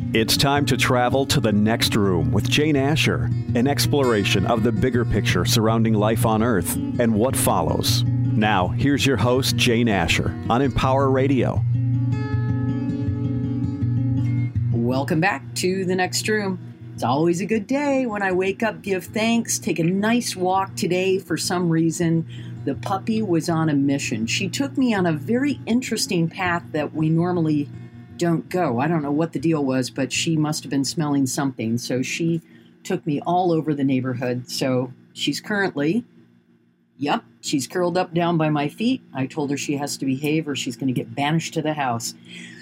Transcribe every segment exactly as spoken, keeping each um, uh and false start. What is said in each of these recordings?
It's time to travel to the next room with Jane Asher, an exploration of the bigger picture surrounding life on Earth and what follows. Now, here's your host, Jane Asher, on Empower Radio. Welcome back to the next room. It's always a good day when I wake up, give thanks, take a nice walk. Today, for some reason, the puppy was on a mission. She took me on a very interesting path that we normally don't go. I don't know what the deal was, but she must have been smelling something. So she took me all over the neighborhood. So she's currently, yep, she's curled up down by my feet. I told her she has to behave or she's going to get banished to the house.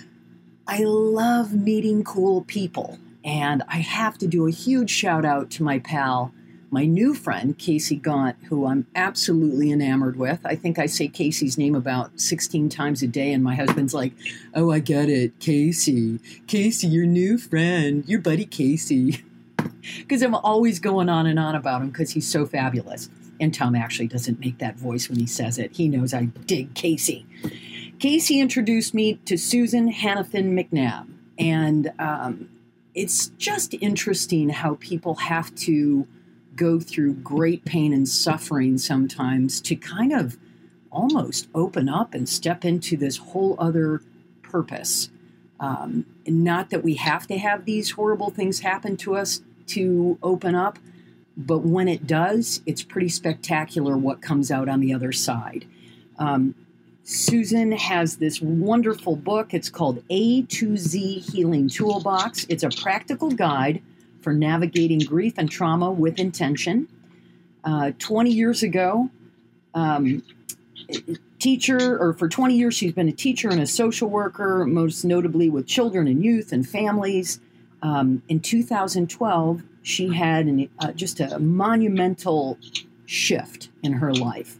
I love meeting cool people. And I have to do a huge shout out to my pal, my new friend, Casey Gaunt, who I'm absolutely enamored with. I think I say Casey's name about sixteen times a day, and my husband's like, oh, I get it, Casey. Casey, your new friend, your buddy Casey. Because I'm always going on and on about him because he's so fabulous. And Tom actually doesn't make that voice when he says it. He knows I dig Casey. Casey introduced me to Susan Hannafin McNabb. And um, it's just interesting how people have to go through great pain and suffering sometimes to kind of almost open up and step into this whole other purpose. Um, not that we have to have these horrible things happen to us to open up, but when it does, it's pretty spectacular what comes out on the other side. Um, Susan has this wonderful book. It's called A to Z Healing Toolbox. It's a practical guide for navigating grief and trauma with intention. Uh, twenty years ago, um, teacher, or for twenty years, she's been a teacher and a social worker, most notably with children and youth and families. Um, in two thousand twelve, she had an, uh, just a monumental shift in her life.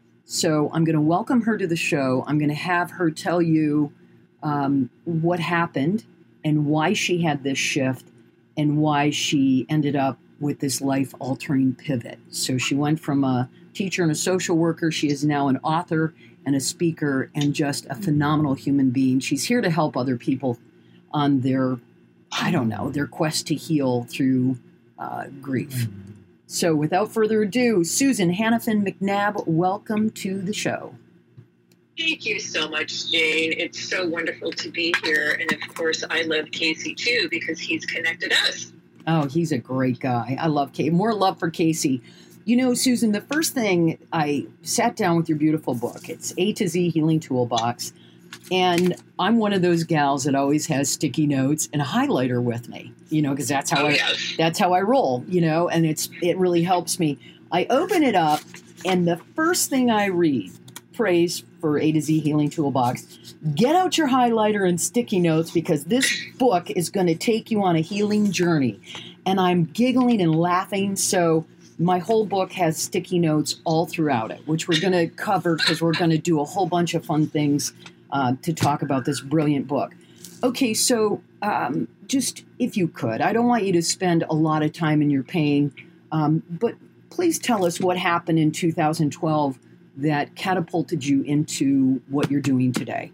So I'm going to welcome her to the show. I'm going to have her tell you um, what happened and why she had this shift and why she ended up with this life-altering pivot. So she went from a teacher and a social worker. She is now an author and a speaker and just a phenomenal human being. She's here to help other people on their, I don't know, their quest to heal through uh, grief. So without further ado, Susan Hannafin McNabb, welcome to the show. Thank you so much, Jane. It's so wonderful to be here. And of course, I love Casey too, because he's connected us. Oh, he's a great guy. I love Casey. More love for Casey. You know, Susan, the first thing, I sat down with your beautiful book. It's A to Z Healing Toolbox. And I'm one of those gals that always has sticky notes and a highlighter with me, you know, because that's how oh, I yes. that's how I roll, you know, and it's it really helps me. I open it up, and the first thing I read, praise for A to Z Healing Toolbox, get out your highlighter and sticky notes because this book is going to take you on a healing journey. And I'm giggling and laughing. So my whole book has sticky notes all throughout it, which we're going to cover because we're going to do a whole bunch of fun things uh, to talk about this brilliant book. Okay, so um, just if you could, I don't want you to spend a lot of time in your pain, um, but please tell us what happened in two thousand twelve that catapulted you into what you're doing today.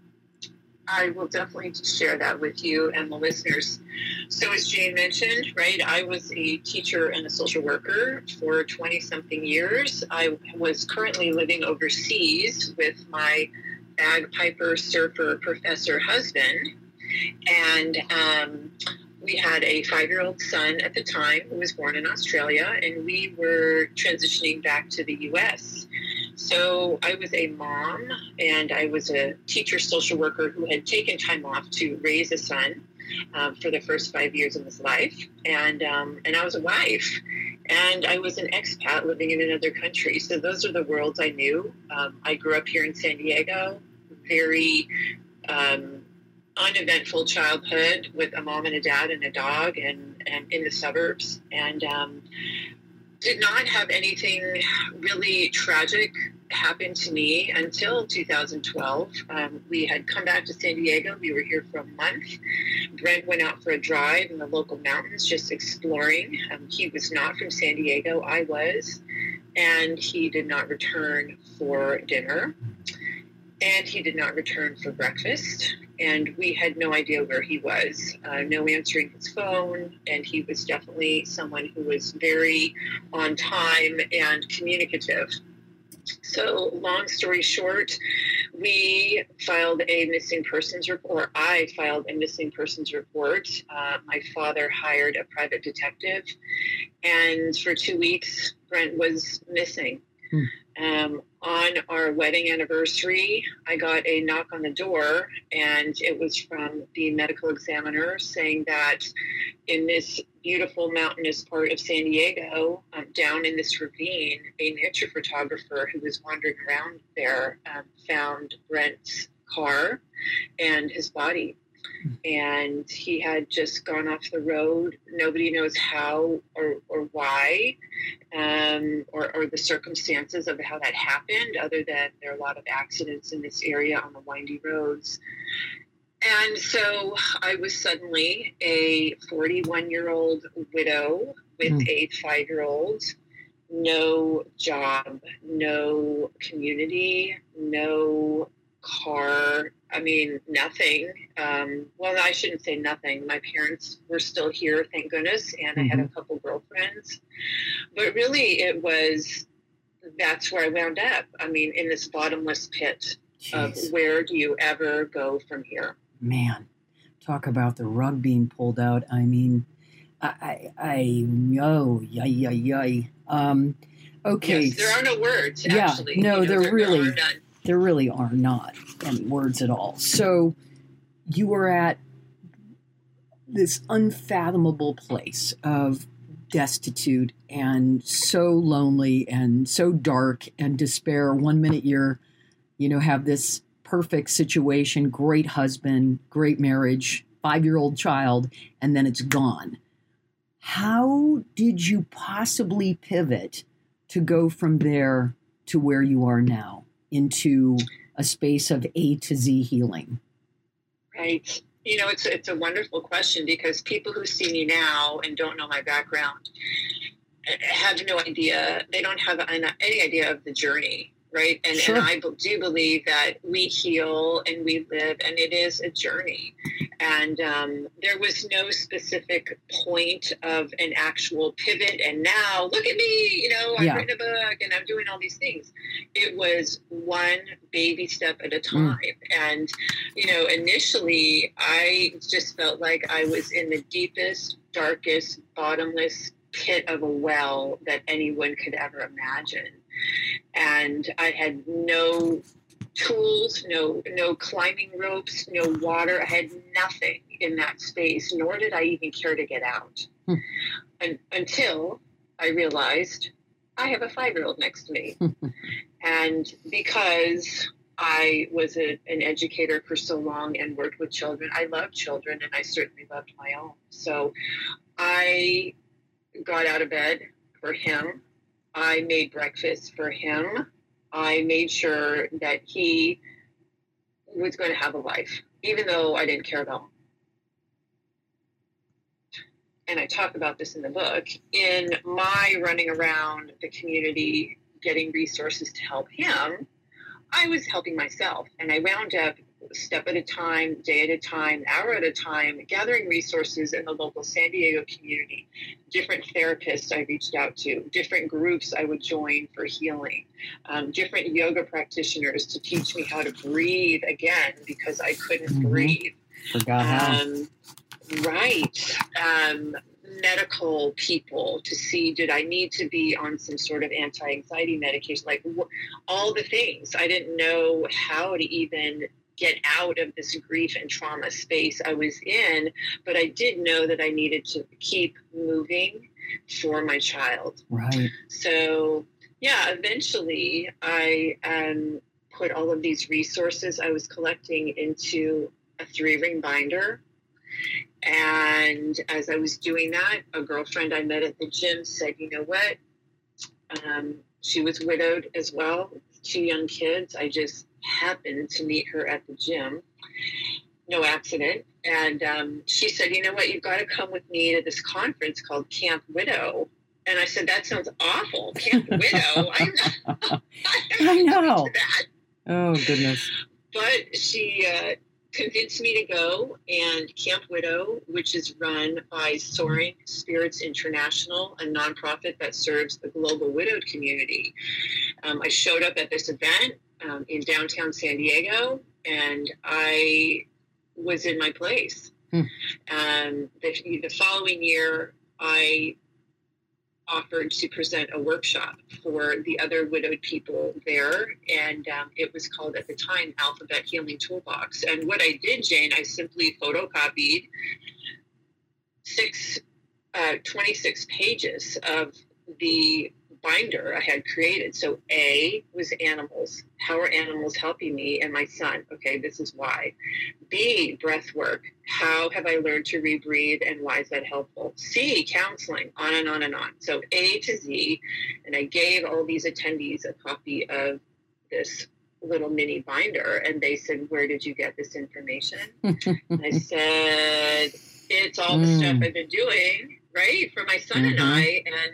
I will definitely share that with you and the listeners. So as Jane mentioned, right, I was a teacher and a social worker for twenty-something years. I was currently living overseas with my bagpiper, surfer, professor husband. And um, we had a five-year-old son at the time who was born in Australia, and we were transitioning back to the U S. So I was a mom, and I was a teacher social worker who had taken time off to raise a son um, for the first five years of his life. And um, and I was a wife, and I was an expat living in another country. So those are the worlds I knew. Um, I grew up here in San Diego, very um, uneventful childhood with a mom and a dad and a dog, and, and in the suburbs. And um, did not have anything really tragic happen to me until two thousand twelve. Um, we had come back to San Diego. We were here for a month. Brent went out for a drive in the local mountains, just exploring. Um, he was not from San Diego. I was. And he did not return for dinner. And he did not return for breakfast, and we had no idea where he was. Uh, no answering his phone, and he was definitely someone who was very on time and communicative. So, long story short, we filed a missing persons report. I filed a missing persons report. Uh, my father hired a private detective, and for two weeks, Brent was missing. Hmm. Um, on our wedding anniversary, I got a knock on the door, and it was from the medical examiner saying that in this beautiful mountainous part of San Diego, um, down in this ravine, a nature photographer who was wandering around there um, found Brent's car and his body. And he had just gone off the road. Nobody knows how or, or why, um, or, or the circumstances of how that happened, other than there are a lot of accidents in this area on the windy roads. And so I was suddenly a forty-one-year-old widow with mm. a five-year-old, no job, no community, no car. I mean, nothing. Um, well, I shouldn't say nothing. My parents were still here, thank goodness, and mm-hmm. I had a couple girlfriends. But really, it was, that's where I wound up. I mean, in this bottomless pit Jeez. Of where do you ever go from here? Man, talk about the rug being pulled out. I mean, I, I, I oh, yay, yay, yay. Um, okay. Yes, there are no words, actually. Yeah, no, you know, there, there really there are none. There really are not any words at all. So you were at this unfathomable place of destitute and so lonely and so dark and despair. One minute you're, you know, have this perfect situation, great husband, great marriage, five-year-old child, and then it's gone. How did you possibly pivot to go from there to where you are now? Into a space of A to Z healing? Right. You know, it's, it's a wonderful question, because people who see me now and don't know my background have no idea. They don't have any idea of the journey. Right. And, sure. and I do believe that we heal and we live, and it is a journey. And um, there was no specific point of an actual pivot. And now look at me, you know, I've yeah. written a book and I'm doing all these things. It was one baby step at a time. Mm. And, you know, initially I just felt like I was in the deepest, darkest, bottomless pit of a well that anyone could ever imagine. And I had no tools, no no climbing ropes, no water. I had nothing in that space, nor did I even care to get out. Hmm. And, until I realized I have a five-year-old next to me. And because I was a, an educator for so long and worked with children, I love children, and I certainly loved my own. So I got out of bed for him. I made breakfast for him. I made sure that he was going to have a life, even though I didn't care about him. And I talk about this in the book. In my running around the community, getting resources to help him, I was helping myself. And I wound up step at a time, day at a time, hour at a time, gathering resources in the local San Diego community, different therapists I reached out to, different groups I would join for healing, um, different yoga practitioners to teach me how to breathe again, because I couldn't mm-hmm. breathe. Forgot how. Um, right. Um, medical people to see, did I need to be on some sort of anti-anxiety medication, like wh- all the things. I didn't know how to even get out of this grief and trauma space I was in, but I did know that I needed to keep moving for my child. Right. So, yeah, eventually I um, put all of these resources I was collecting into a three-ring binder. And as I was doing that, a girlfriend I met at the gym said, you know what? Um, she was widowed as well, with two young kids. I just happened to meet her at the gym. No accident. And um, she said, you know what? You've got to come with me to this conference called Camp Widow. And I said, that sounds awful. Camp Widow? I'm not, I know. that. Oh, goodness. But she uh, convinced me to go, and Camp Widow, which is run by Soaring Spirits International, a nonprofit that serves the global widowed community. Um, I showed up at this event um, in downtown San Diego, and I was in my place. Hmm. Um, the, the following year, I offered to present a workshop for the other widowed people there. And um, it was called, at the time, Alphabet Healing Toolbox. And what I did, Jane, I simply photocopied six, uh, twenty-six pages of the binder I had created. So A was animals. How are animals helping me and my son? Okay, this is why. B, breath work. How have I learned to rebreathe, and why is that helpful? C, counseling, on and on and on. So A to Z. And I gave all these attendees a copy of this little mini binder, and they said, where did you get this information? And I said, it's all the mm. stuff I've been doing, right, for my son mm-hmm. and I. And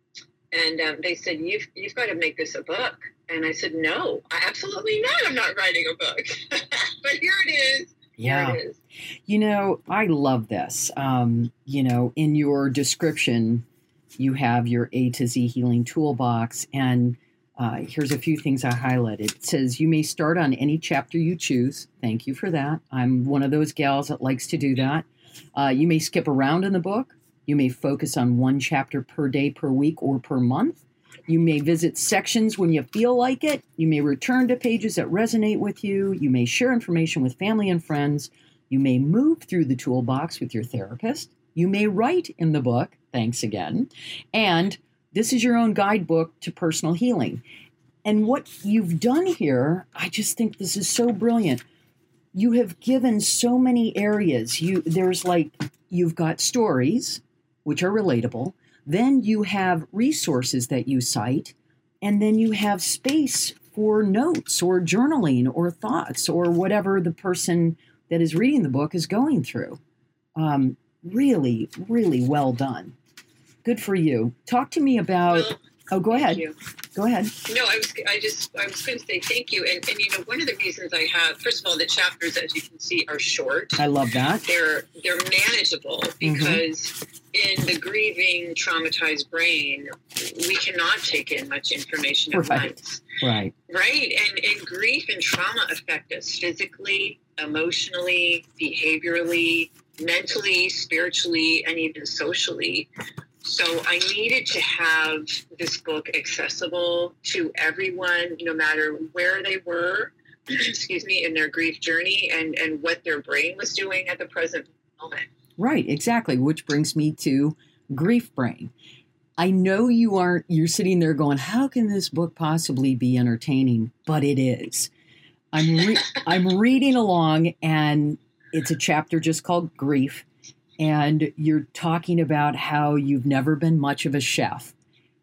And um, they said, you've, you've got to make this a book. And I said, no, absolutely not. I'm not writing a book. But here it is. Yeah. Here it is. You know, I love this. Um, you know, in your description, you have your A to Z healing toolbox. And uh, here's a few things I highlighted. It says, you may start on any chapter you choose. Thank you for that. I'm one of those gals that likes to do that. Uh, you may skip around in the book. You may focus on one chapter per day, per week, or per month. You may visit sections when you feel like it. You may return to pages that resonate with you. You may share information with family and friends. You may move through the toolbox with your therapist. You may write in the book. Thanks again. And this is your own guidebook to personal healing. And what you've done here, I just think this is so brilliant. You have given so many areas. You there's like, you've got stories, which are relatable. Then you have resources that you cite, and then you have space for notes or journaling or thoughts or whatever the person that is reading the book is going through. Um, really, really well done. Good for you. Talk to me about... Well, oh, go ahead. You. Go ahead. No, I was I just I was going to say thank you. And, and, you know, one of the reasons I have, first of all, the chapters, as you can see, are short. I love that. They're, they're manageable because... Mm-hmm. In the grieving, traumatized brain, we cannot take in much information at right. once. Right. Right. And, and grief and trauma affect us physically, emotionally, behaviorally, mentally, spiritually, and even socially. So I needed to have this book accessible to everyone, no matter where they were, excuse me, in their grief journey and, and what their brain was doing at the present moment. Right, exactly, which brings me to Grief Brain. I know you aren't, you're sitting there going, how can this book possibly be entertaining? But it is. I'm re- I'm reading along, and it's a chapter just called Grief, and you're talking about how you've never been much of a chef,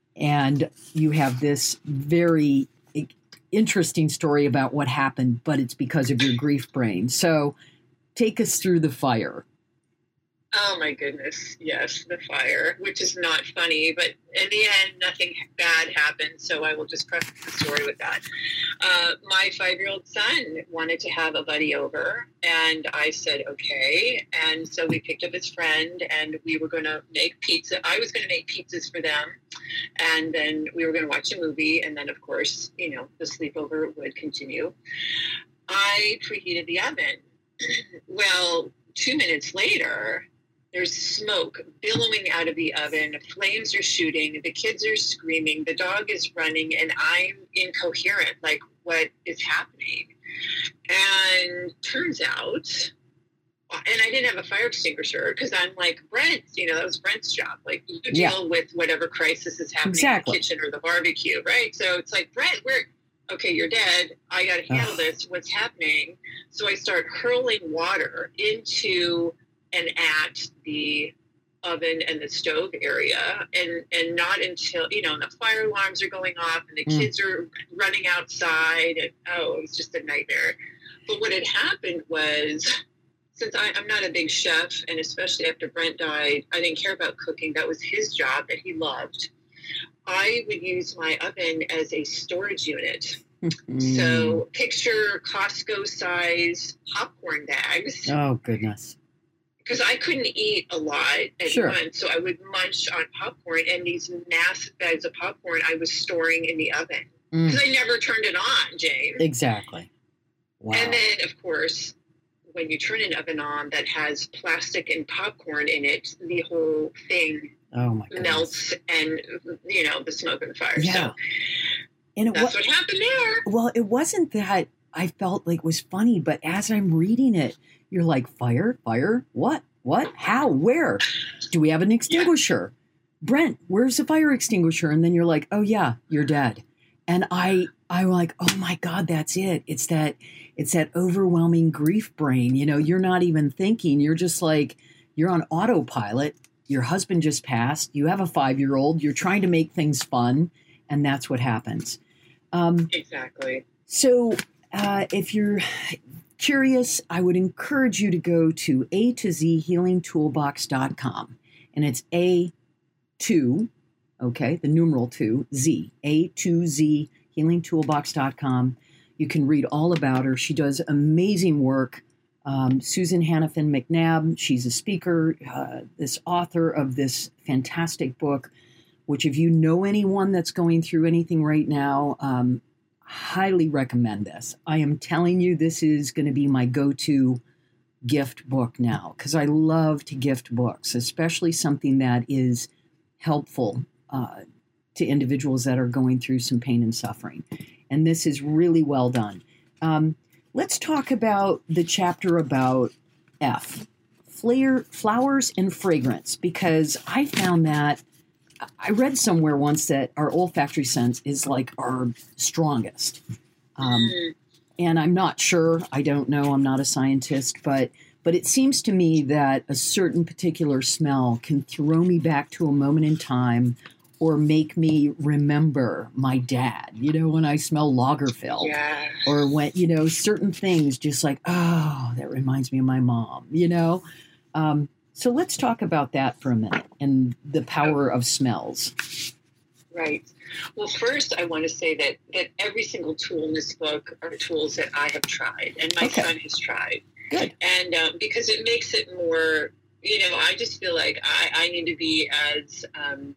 and you have this very interesting story about what happened, but it's because of your grief brain. So take us through the fire. Oh, my goodness. Yes, the fire, which is not funny, but in the end, nothing bad happened. So I will just preface the story with that. Uh, my five-year-old son wanted to have a buddy over, and I said, okay. And so we picked up his friend, and we were going to make pizza. I was going to make pizzas for them, and then we were going to watch a movie. And then, of course, you know, the sleepover would continue. I preheated the oven. Well, two minutes later, there's smoke billowing out of the oven. Flames are shooting. The kids are screaming. The dog is running, and I'm incoherent. Like, what is happening? And turns out, and I didn't have a fire extinguisher because I'm like, Brent, you know, that was Brent's job. Like, you deal yeah. with whatever crisis is happening exactly. in the kitchen or the barbecue, right? So it's like, Brent, we're, okay, you're dead. I got to handle this. What's happening? So I start hurling water into and at the oven and the stove area, and and not until, you know, the fire alarms are going off and the mm. kids are running outside, and oh, it was just a nightmare. But what had happened was, since I, I'm not a big chef, and especially after Brent died, I didn't care about cooking. That was his job that he loved. I would use my oven as a storage unit So picture Costco size popcorn bags. Oh, goodness. Because I couldn't eat a lot at Sure. once, so I would munch on popcorn, and these massive bags of popcorn I was storing in the oven. Because Mm. I never turned it on, Jane. Exactly. Wow. And then, of course, when you turn an oven on that has plastic and popcorn in it, the whole thing oh, my goodness. melts and, you know, the smoke and fire. Yeah. So And it that's wa- what happened there. Well, it wasn't that I felt like it was funny, but as I'm reading it, you're like, fire, fire, what, what, how, where? Do we have an extinguisher? Brent, where's the fire extinguisher? And then you're like, oh yeah, you're dead. And I, I'm like, oh my God, that's it. It's that, it's that overwhelming grief brain. You know, you're not even thinking. You're just like, you're on autopilot. Your husband just passed. You have a five-year-old. You're trying to make things fun. And that's what happens. Um, Exactly. so uh, if you're curious, I would encourage you to go to A to Z healing toolbox dot com. And it's A two, okay, the numeral two, Z, A two Z healing toolbox dot com. You can read all about her. She does amazing work. Um, Susan Hannafin McNabb, she's a speaker, uh, this author of this fantastic book, which if you know anyone that's going through anything right now, um, highly recommend this. I am telling you, this is going to be my go-to gift book now, because I love to gift books, especially something that is helpful uh, to individuals that are going through some pain and suffering. And this is really well done. Um, let's talk about the chapter about F, Flair, flowers and fragrance, because I found that I read somewhere once that our olfactory sense is like our strongest. Um, Mm. and I'm not sure. I don't know. I'm not a scientist, but but it seems to me that a certain particular smell can throw me back to a moment in time or make me remember my dad, you know, when I smell Lagerfeld. Yeah. Or when, you know, certain things just like, oh, that reminds me of my mom, you know. Um, so let's talk about that for a minute and the power of smells. Right. Well, first, I want to say that, that every single tool in this book are tools that I have tried and my Okay. son has tried. Good. And um, because it makes it more, you know, I just feel like I, I need to be as um,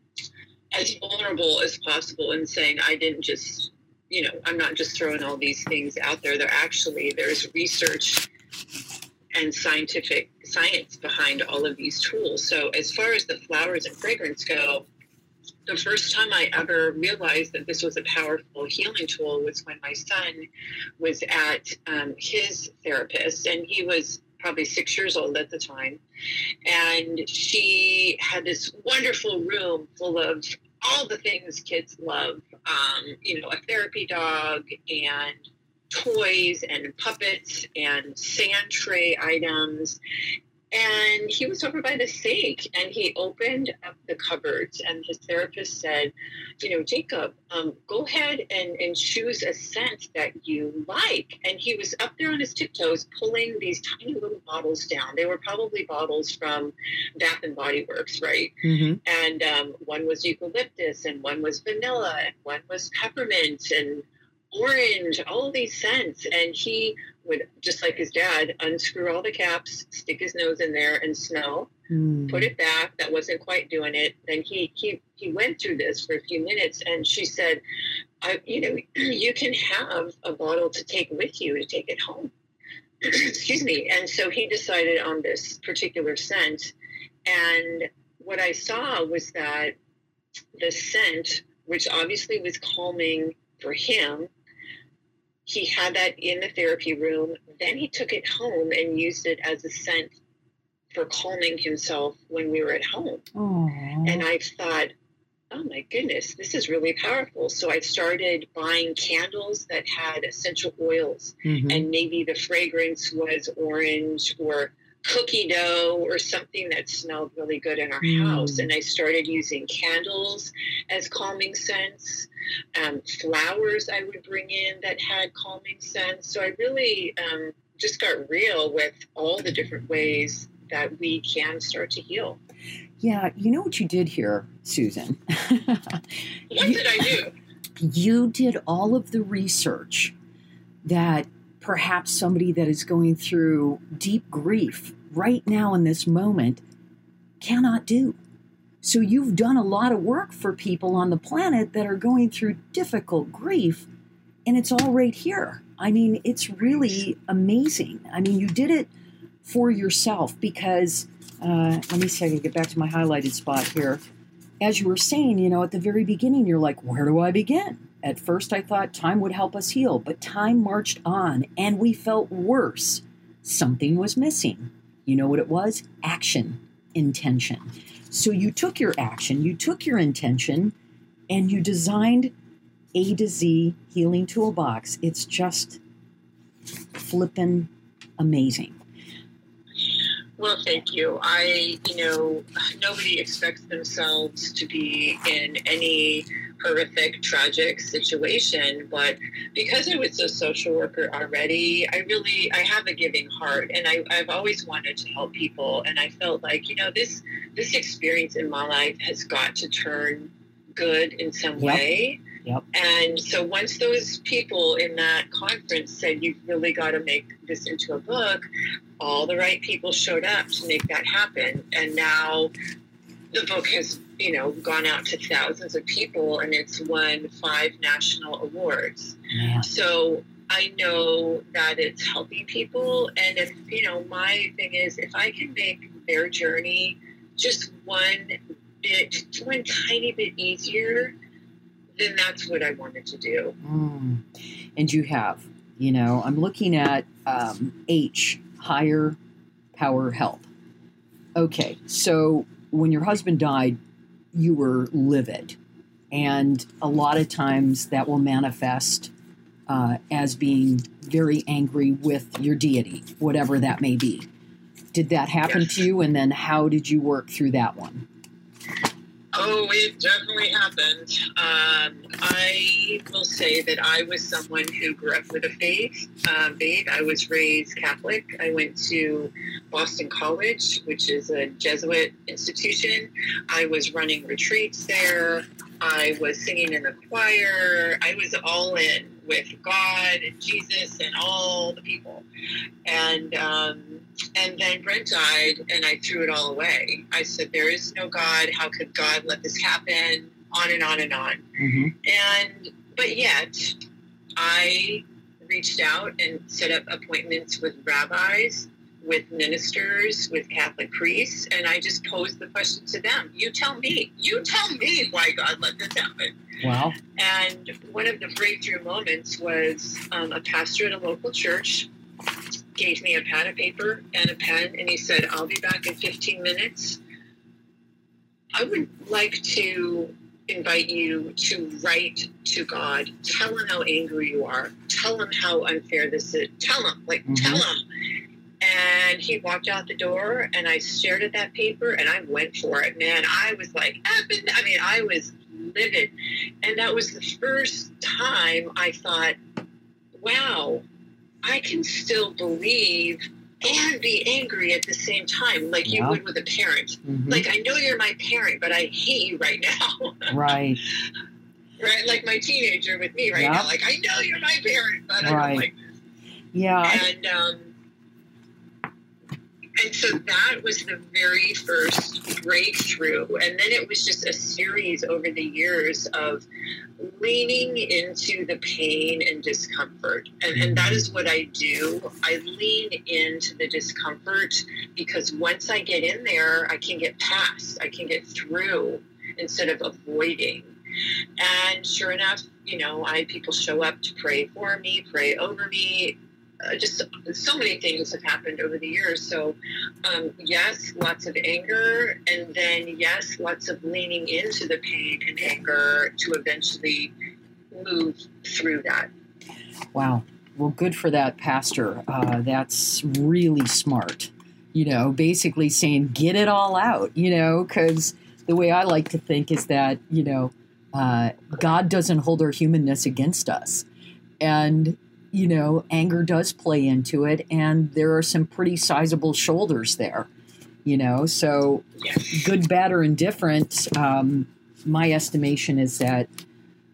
as vulnerable as possible in saying I didn't just, you know, I'm not just throwing all these things out there. There actually, there's research and scientific science behind all of these tools. So as far as the flowers and fragrance go, the first time I ever realized that this was a powerful healing tool was when my son was at um, his therapist, and he was probably six years old at the time. And she had this wonderful room full of all the things kids love, um, you know, a therapy dog and toys and puppets and sand tray items. And he was over by the sink, and he opened up the cupboards, and his therapist said, you know, Jacob, um, go ahead and, and choose a scent that you like. And he was up there on his tiptoes pulling these tiny little bottles down. They were probably bottles from Bath and Body Works, right? Mm-hmm. And um, one was eucalyptus, and one was vanilla, and one was peppermint, and orange, all of these scents. And he would, just like his dad, unscrew all the caps, stick his nose in there and smell, Mm. put it back. That wasn't quite doing it. Then he he he went through this for a few minutes, and she said, I, you know, you can have a bottle to take with you to take it home. Excuse me. And so he decided on this particular scent. And what I saw was that the scent, which obviously was calming for him, he had that in the therapy room. Then he took it home and used it as a scent for calming himself when we were at home. Aww. And I thought, oh my goodness, this is really powerful. So I started buying candles that had essential oils, Mhm. and maybe the fragrance was orange or cookie dough or something that smelled really good in our Mm. house. And I started using candles as calming scents. Um, flowers I would bring in that had calming scents. So I really um, just got real with all the different ways that we can start to heal. Yeah, you know what you did here, Susan? What You- did I do? You did all of the research that perhaps somebody that is going through deep grief right now in this moment cannot do. So you've done a lot of work for people on the planet that are going through difficult grief, and it's all right here. I mean, it's really amazing. I mean, you did it for yourself because, uh, let me see, I can get back to my highlighted spot here. As you were saying, you know, at the very beginning, you're like, where do I begin? At first, I thought time would help us heal, but time marched on, and we felt worse. Something was missing. You know what it was? Action, intention. So you took your action, you took your intention, and you designed A to Z Healing Toolbox. It's just flippin' amazing. Well, thank you. I, you know, nobody expects themselves to be in any horrific, tragic situation, but because I was a social worker already, I really, I have a giving heart, and I, I've always wanted to help people, and I felt like, you know, this, this experience in my life has got to turn good in some Yep. way. Yep. And so once those people in that conference said, you've really got to make this into a book, all the right people showed up to make that happen. And now the book has, you know, gone out to thousands of people, and it's won five national awards. Yeah. So I know that it's helping people. And if, you know, my thing is, if I can make their journey just one bit, one tiny bit easier, then that's what I wanted to do. Mm. And you have, you know, I'm looking at um, H, higher power help. Okay, so when your husband died, you were livid. And a lot of times that will manifest uh, as being very angry with your deity, whatever that may be. Did that happen Yes. to you? And then how did you work through that one? Oh, it definitely happened. Um, I will say that I was someone who grew up with a faith. Um, faith. I was raised Catholic. I went to Boston College, which is a Jesuit institution. I was running retreats there. I was singing in the choir. I was all in with God and Jesus and all the people. And um, and then Brent died, and I threw it all away. I said, there is no God. How could God let this happen? On and on and on. Mm-hmm. And but yet, I reached out and set up appointments with rabbis, with ministers, with Catholic priests, and I just posed the question to them. You tell me. You tell me why God let this happen. Wow. And one of the breakthrough moments was um, a pastor at a local church gave me a pad of paper and a pen, and he said, I'll be back in fifteen minutes. I would like to invite you to write to God. Tell him how angry you are. Tell him how unfair this is. Tell him, like, Mm-hmm. tell him. And he walked out the door, and I stared at that paper, and I went for it, man. I was like, I mean, I was livid. And that was the first time I thought, wow, I can still believe and be angry at the same time, like Yeah. you would with a parent. Mm-hmm. Like, I know you're my parent, but I hate you right now. Right. Right? Like my teenager with me right Yeah. now. Like, I know you're my parent, but I Right. don't like this. Yeah. I- And, um, and so that was the very first breakthrough. And then it was just a series over the years of leaning into the pain and discomfort. And, and that is what I do. I lean into the discomfort, because once I get in there, I can get past, I can get through instead of avoiding. And sure enough, you know, I people show up to pray for me, pray over me. Uh, just so many things have happened over the years. So, um, yes, lots of anger, and then, yes, lots of leaning into the pain and anger to eventually move through that. Wow. Well, good for that pastor. Uh, that's really smart. You know, basically saying, get it all out, you know, because the way I like to think is that, you know, uh, God doesn't hold our humanness against us. And you know, anger does play into it, and there are some pretty sizable shoulders there, you know, so Yes. good, bad, or indifferent. Um, my estimation is that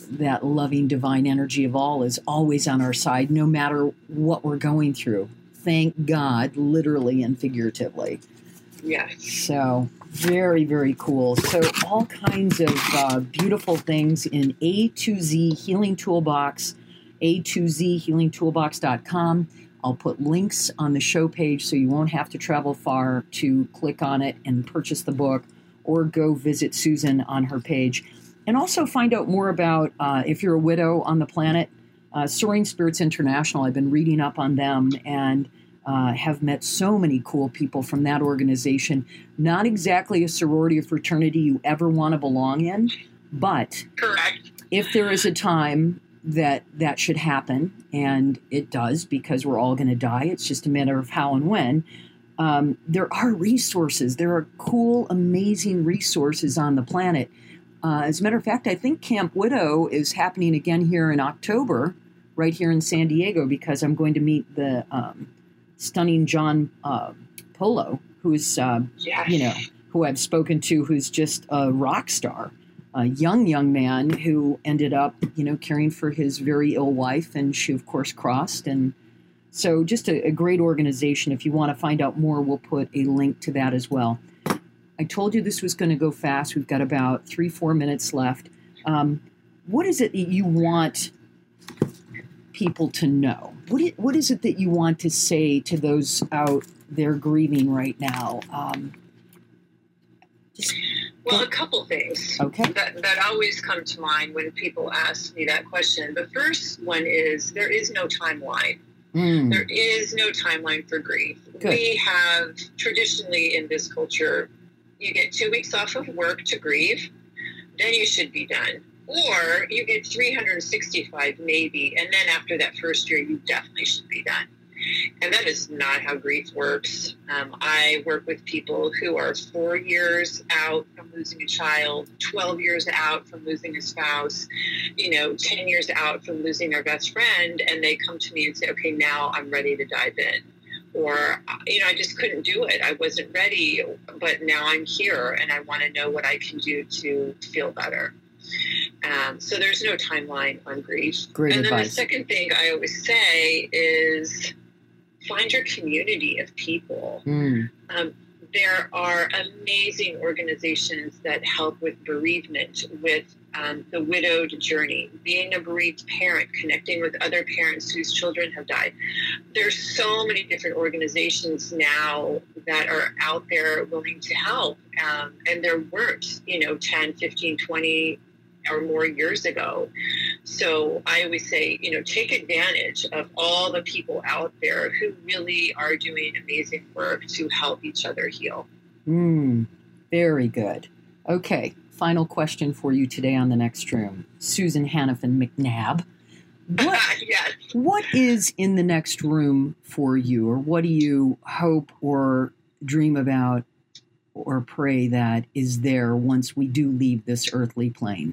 that loving divine energy of all is always on our side, no matter what we're going through. Thank God, literally and figuratively. Yes. So very, very cool. So all kinds of uh, beautiful things in A to Z Healing Toolbox, A to Z healing toolbox dot com. I'll put links on the show page so you won't have to travel far to click on it and purchase the book, or go visit Susan on her page. And also find out more about, uh, if you're a widow on the planet, uh, Soaring Spirits International. I've been reading up on them and uh, have met so many cool people from that organization. Not exactly a sorority or fraternity you ever want to belong in, but correct. If there is a time that that should happen, and it does, because we're all going to die, it's just a matter of how and when, um, there are resources. There are cool, amazing resources on the planet. Uh, as a matter of fact, I think Camp Widow is happening again here in October, right here in San Diego, because I'm going to meet the um, stunning John uh, Polo, who's, uh, yes. you know, who I've spoken to, who's just a rock star. A young, young man who ended up, you know, caring for his very ill wife, and she, of course, crossed. And so just a, a great organization. If you want to find out more, we'll put a link to that as well. I told you this was going to go fast. We've got about three, four minutes left. Um, what is it that you want people to know? What is, what is it that you want to say to those out there grieving right now? Um, just Well, a couple things okay. that, that always come to mind when people ask me that question. The first one is there is no timeline. Mm. There is no timeline for grief. Good. We have traditionally in this culture, you get two weeks off of work to grieve, then you should be done. Or you get three hundred sixty-five maybe, and then after that first year, you definitely should be done. And that is not how grief works. Um, I work with people who are four years out from losing a child, twelve years out from losing a spouse, you know, ten years out from losing their best friend, and they come to me and say, okay, now I'm ready to dive in. Or, you know, I just couldn't do it. I wasn't ready, but now I'm here, and I want to know what I can do to feel better. Um, so there's no timeline on grief. Great and advice. then the second thing I always say is find your community of people. Mm. Um, there are amazing organizations that help with bereavement, with um, the widowed journey, being a bereaved parent, connecting with other parents whose children have died. There's so many different organizations now that are out there willing to help. Um, and there weren't, you know, ten, fifteen, twenty or more years ago. So I always say, you know, take advantage of all the people out there who really are doing amazing work to help each other heal. Mm, very good. Okay, final question for you today on The Next Room. Susan Hannafin McNabb. What, yes. what is in the next room for you, or what do you hope or dream about or pray that is there once we do leave this earthly plane?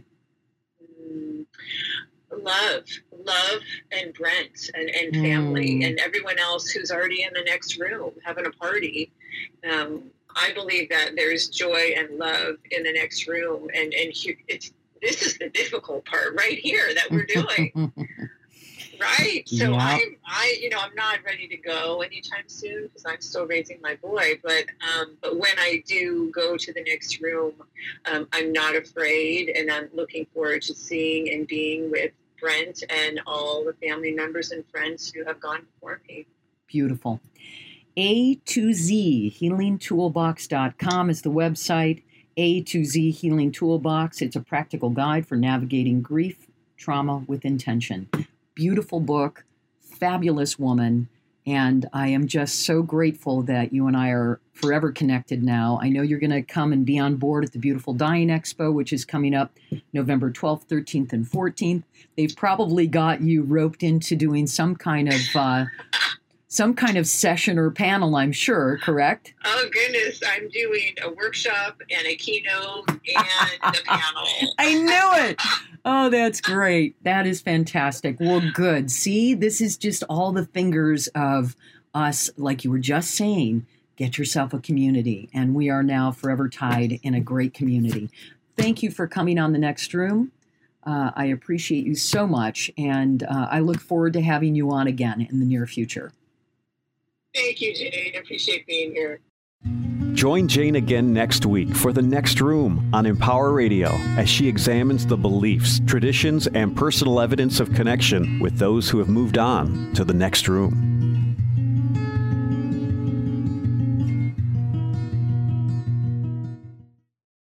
Love, love, and Brent and, and family Mm. and everyone else who's already in the next room having a party. Um, I believe that there's joy and love in the next room, and and he, it's this is the difficult part right here that we're doing, right? So Yep. I'm, I, you know, I'm not ready to go anytime soon because I'm still raising my boy. But um, but when I do go to the next room, um, I'm not afraid, and I'm looking forward to seeing and being with Brent and all the family members and friends who have gone before me. Beautiful. A to Z healing toolbox dot com is the website. A to Z Healing Toolbox. It's a practical guide for navigating grief, trauma with intention. Beautiful book, fabulous woman, and I am just so grateful that you and I are forever connected now. I know you're going to come and be on board at the Beautiful Dying Expo, which is coming up November twelfth, thirteenth, and fourteenth. They've probably got you roped into doing some kind of uh, some kind of session or panel, I'm sure, correct? Oh, goodness. I'm doing a workshop and a keynote and a panel. I knew it. Oh, that's great. That is fantastic. Well, good. See, this is just all the fingers of us, like you were just saying, get yourself a community. And we are now forever tied in a great community. Thank you for coming on The Next Room. Uh, I appreciate you so much, and uh, I look forward to having you on again in the near future. Thank you, Jane. I appreciate being here. Join Jane again next week for The Next Room on Empower Radio as she examines the beliefs, traditions, and personal evidence of connection with those who have moved on to the next room.